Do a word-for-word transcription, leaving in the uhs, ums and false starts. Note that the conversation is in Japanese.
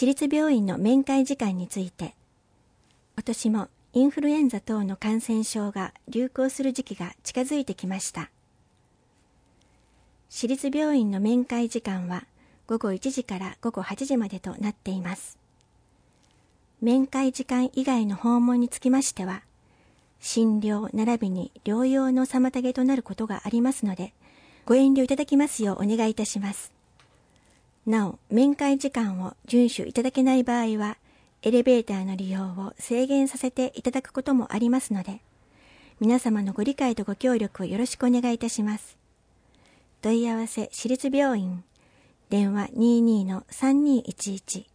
私立病院の面会時間について、今年もインフルエンザ等の感染症が流行する時期が近づいてきました。私立病院の面会時間はごごいちじからごごはちじまでとなっています。面会時間以外の訪問につきましては、診療並びに療養の妨げとなることがありますので、ご遠慮いただきますようお願いいたします。なお、面会時間を遵守いただけない場合は、エレベーターの利用を制限させていただくこともありますので、皆様のご理解とご協力をよろしくお願いいたします。問い合わせ私立病院、電話 にじゅうに のさんにいちいち